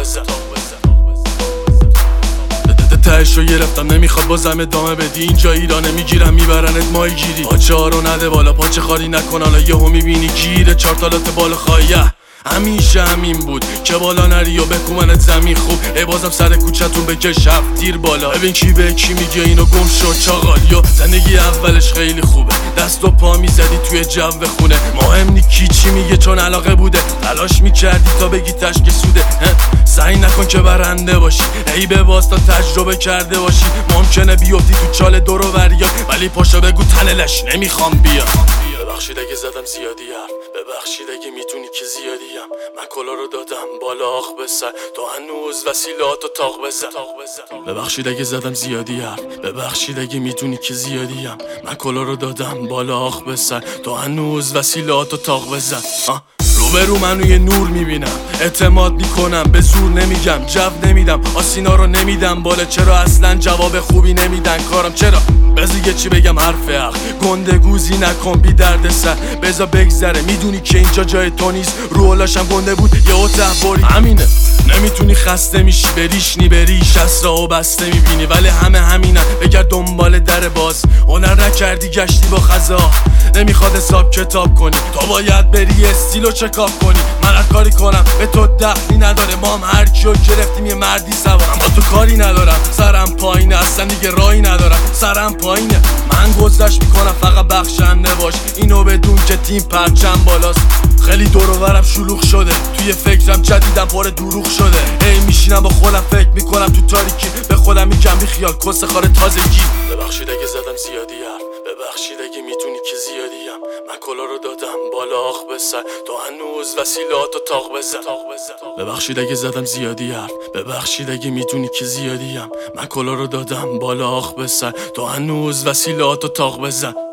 بزن. تهشو گرفتم نمیخواد بازم ادامه بدی. اینجا ایرانه میگیرم میبرنت مای گیری. پاچه ها رو نده بالا پاچه خاری نکن حالا یهو میبینی گیره چارتالات بالا خواهیه. همیشه همین بود که بالا نری و بکومنت زمین خوب. بازم سر کوچتون بکش دیر بالا. ببین کی به کی میگه اینو گم شد چاقال. یا زندگی اولش خیلی خوبه دست و پا میزدی توی جو خونه. مهم نی کی چی میگه چون علاقه بوده. تلاش میکردی تا بگی تشک سوده. سعی نکن که برنده باشی ای به واسطه تجربه کرده باشی. ممکنه بیفتی تو چال دور و بریاد ولی پاشو بگو تنلش نمیخوام بیام. ببخشید اگه زدم زیادی حرف. ببخشید اگه میتونی که زیادیم. من کلا رو دادم بالا آخ به سر تو هنوز وسیلاتو تاق بزن. ببخشید اگه زدم زیادی حرف. ببخشید اگه میتونی که زیادیم. من کلا رو دادم بالا آخ به سر تو هنوز وسیلاتو تاق بزن. روبرو منو یه نور میبینم اعتماد میکنم به زور نمیگم جو نمیدم آسینا رو نمیدم بالا. چرا اصلا جواب خوبی نمیدن کارم چرا بذار چی بگم حرف حق. گنده گوزی نکن بی درد سر بذار بگذره. میدونی که اینجا جای تو نیست رو علاشم گنده بود یه تحباری همینه. نمیتونی خسته میشی بریشنی بریش اسرا و بسته میبینی ولی همه همینن. بگرد دنبال در باز هنر نکردی گشتی با خزا. نمیخواد حساب کتاب کنی تو باید بری استیلو چکاپ کنی. من هر کاری کنم به تو دخلی نداره. ما هم هر کیو گرفتیم یه مردی سوارم. با تو کاری ندارم سرم پایینه اصلا دیگه راهی ندارم سرم پایینه. من گذشت میکنم فقط بخشنده باش اینو بدون که تیم پرچم بالاست. خیلی دور و برم شلوغ شده توی فکرم جدیدم پر دروغ شده. هی میشینم با خودم فکر میکنم تو تاریکی به خودم میگم بی خیال کس خار تازگی. ببخشید اگه زدم زیادی حرف. ببخشید اگه میتونی که زیادیم. من کلا رو دادم بالا آخ به سر تو هنوز وسیلاتو تاق بزن. ببخشید اگه زدم زیادی حرف. ببخشید اگه میتونی که زیادیم. من کلا رو دادم بالا آخ به سر تو هنوز وسیلاتو تاق بزن.